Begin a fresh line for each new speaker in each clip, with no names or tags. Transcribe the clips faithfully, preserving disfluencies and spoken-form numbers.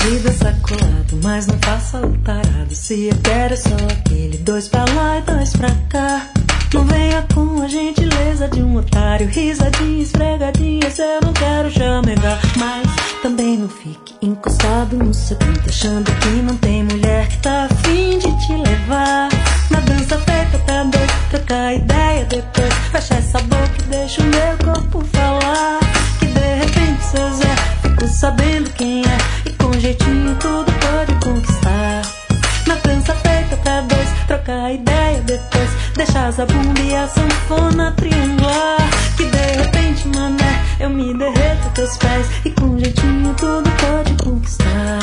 vida sacolado, mas não faça o tarado. Se eu quero é só aquele dois pra lá e dois pra cá. Não venha com a gentileza de um otário, risadinha, esfregadinha, se eu não quero chamegar. Mas também não fique encostado no seu canto, achando que não tem mulher que tá afim de te levar. Na dança feita pra dois, trocar ideia depois. Fecha essa boca e deixa o meu corpo falar. Que de repente seu Zé ficou sabendo quem é, e com jeitinho tudo pode conquistar. Na dança feita pra dois, trocar ideia depois. Deixa a zabumba e a sanfona triangular. Que de repente, mané, eu me derreto a teus pés, e com jeitinho tudo pode conquistar.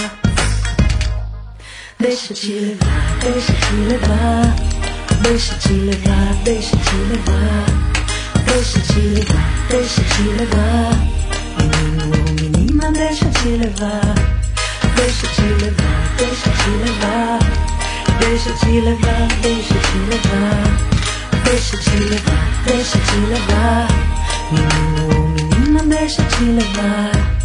Deixa te levar, deixa te levar. Deixa te levar, deixa te levar. Deixa te levar, deixa te levar. Menino ou menina, deixa te levar. Deixa te levar, deixa te levar. Deixa te levar, deixa te levar. Deixa te levar, deixa te levar. Menino ou menina, deixa te levar.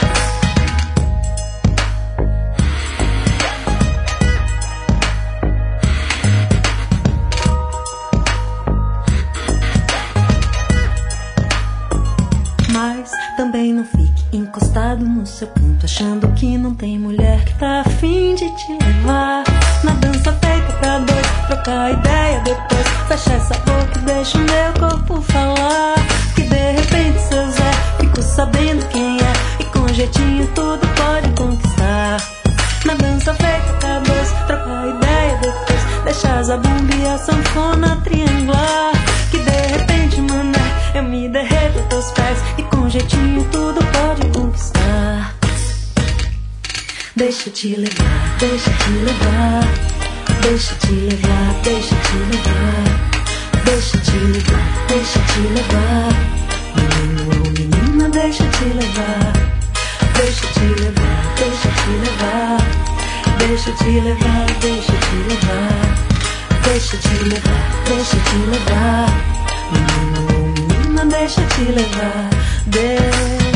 Mas também não fique encostado no seu canto, achando que não tem mulher que tá afim de te levar. Na dança feita pra dois, trocar ideia depois. Fecha essa boca e deixa o meu corpo falar. Que de repente seu Zé ficou sabendo quem é, e com jeitinho tudo pode conquistar. Na dança feita pra dois, trocar ideia depois. Deixa a zabumba e a sanfona triangular. Que de repente, mané, eu me derreto aos teus pés, e com jeitinho tudo pode conquistar. Deixa te levar, deixa te levar. Deixa te levar, deixa te levar. Deixa te levar, deixa te levar. Menino ou menina, deixa te levar. Deixa te levar, deixa te levar. Deixa te levar, deixa te levar. Deixa te levar, deixa te levar. Menino ou menina, deixa te levar. Deixa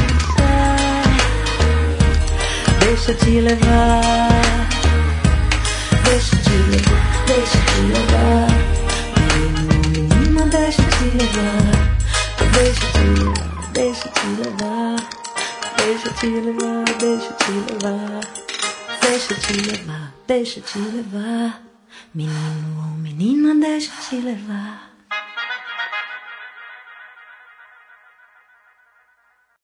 Deixa te levar. Deixa te levar, deixa te levar. Menina, deixa te levar. Deixa te levar, deixa te levar. Deixa te levar, deixa te levar. Deixa te levar, deixa te levar. Menino ou menina, deixa te levar.